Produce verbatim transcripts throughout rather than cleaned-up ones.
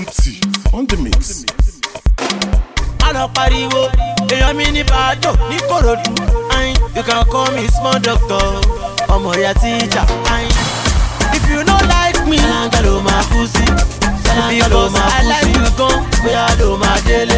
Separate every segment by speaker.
Speaker 1: Tutti on the mix.
Speaker 2: Àlọ́ pariwo, èèyàn mi ní Bàdó ní Kòròdú. You can call me small doctor, ọmọ ìyá tíjà. If you no like me, ṣáláńgá ló máa kú sí. Because I like you gan, bóyá ló máa délé.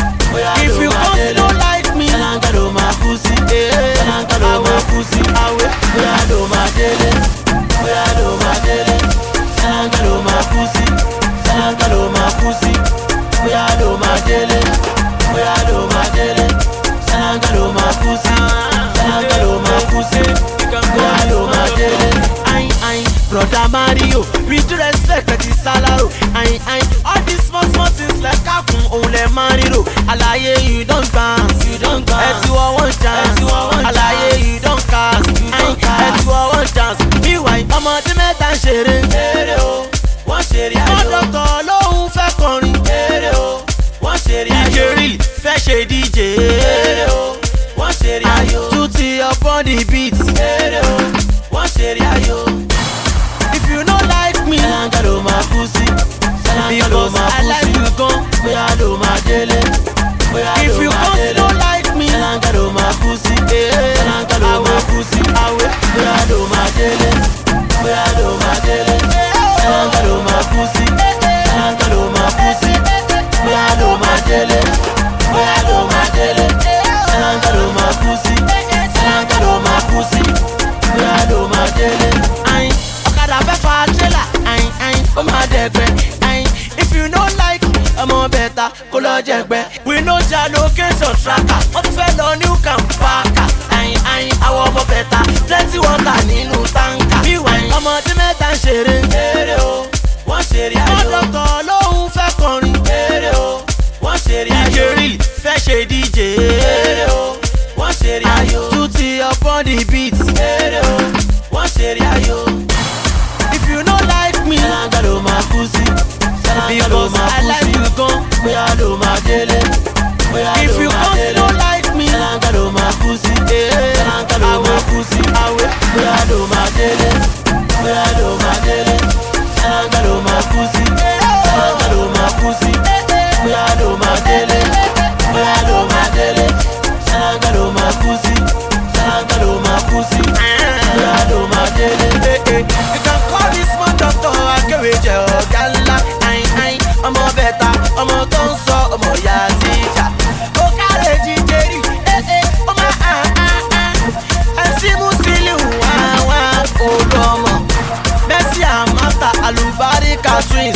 Speaker 2: If you come no like me, ṣáláńgá ló máa kú sí. Ṣáláńgá ló máa kú sí. Bóyá ló máa délé. Bóyá ló máa délé. Ṣáláńgá ló máa kú sí. Ṣáláńgá ló máa kú sí. Bóyá ló máa délé. Bóyá ló máa délé. Ṣáláńgá ló máa kú sí. Ṣáláńgá ló máa kú sí. Bóyá ló máa délé. Ayin ayin, brother Mario, with due respect ẹ̀tì sálárò. Ayin ayin, all these small small things like kákùn òun lẹ̀ máa ń ríro. Àlàyé you don dance, you don dance. Ẹ̀tì wọ one chance, àlàyé you don cast. Ayin, ẹ̀tì wọ one chance. Meanwhile, ọmọdé mẹ́ta ń ṣeré. Eré o, wọ́n ṣeré ayò. Small doctor lóhùn fẹ́ kọrin. Eré o, wọ́n ṣeré ayò. D J Real fẹ́ ṣe D J. Eré o, wọ́n ṣeré ayò. Tutti upon the beat. Eré o, wọ́n ṣeré ayò. If you no like me, ṣáláńgá ló máa kú sí. Ṣáláńgá ló máa kú sí. Because I like you gan, bóyá ló máa délé. Bóyá ló máa délé. If you come no like me, ṣáláńgá ló máa kú sí. Ṣáláńgá ló máa kú sí. Bóyá ló máa délé. Bóyá ló máa délé. Ṣáláńgá ló máa kú sí. Ṣáláńgá ló máa kú sí. Bóyá ló máa délé. Bóyá ló máa délé. Ṣáláńgá ló máa kú sí. Ṣáláńgá ló máa kú sí. Bóyá ló máa délé. Ayin, ọ̀kadà fẹ́ fa tírélà. Ayin ayin, ó máa dẹ̀gbẹ́. Ayin, if you no like ọmọ bẹ̀ta kó lọ jẹ̀gbẹ́. We no ja location tracker, wọ́n ti fẹ́ lọ new camp parker. Ayin ayin, àwọn ọmọ bẹ̀ta plenty water nínú táǹkà. Meanwhile, ọmọdé mẹ́ta ń ṣeré. Eré o, wọ́n ṣeré ayò. Small doctor lóhùn fẹ́ kọrin. Eré o, wọ́n ṣeré ayò. D J Real fẹ́ ṣe D J. Eré o, wọ́n ṣeré ayò. Tutti upon the beat. Eré o, wọ́n ṣeré ayò. If you no like me, ṣáláńgá ló máa kú sí. Ṣáláńgá ló máa kú sí. Because I like you gan, bóyá ló máa délé. Bóyá ló máa délé. If you come no like me, ṣáláńgá ló máa kú sí. Ṣáláńgá ló máa kú sí. Bóyá ló máa délé. Bóyá ló máa délé. Ṣáláńgá ló máa kú sí. Ṣáláńgá ló máa kú sí. Bóyá ló máa délé. Bóyá ló máa délé. Ṣáláńgá ló máa kú sí. Ṣáláńgá ló máa kú sí. Bóyá ló máa délé. You can call me small doctor, akéwèjẹ ọ̀gá ńlá. Ayin ayin, ọmọ bẹ̀ta, ọmọ tó ń sọ ọmọ ìyá tíjà. Kó kárẹ̀ jíjẹ rí, ó máa hàn hàn hàn. Ẹ̀sìn Musiliu wá wá olọ́mọ. Mercy Amata, Alubarika twins.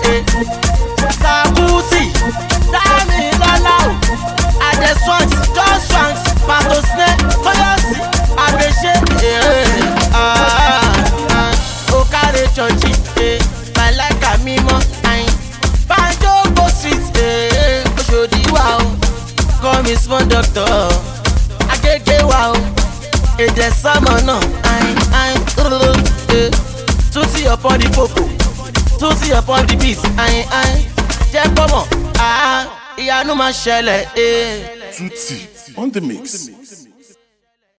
Speaker 2: Sakuti, Damilọ́lá o. Adeswanks, Just Swanks, Pato Snare, Toyosi, Abèṣe. Okare Churchy, Màláìkà mímọ́. Banjo go street, Oṣòdì wà o. Call me small doctor, Agége wà o. Èdè sámọ̀ náà, Tutti upon the popo, Tutti upon the beat. Jẹ́ kọ́mọ̀, ìyanu máa ṣẹlẹ̀.
Speaker 1: Tutti on the mix.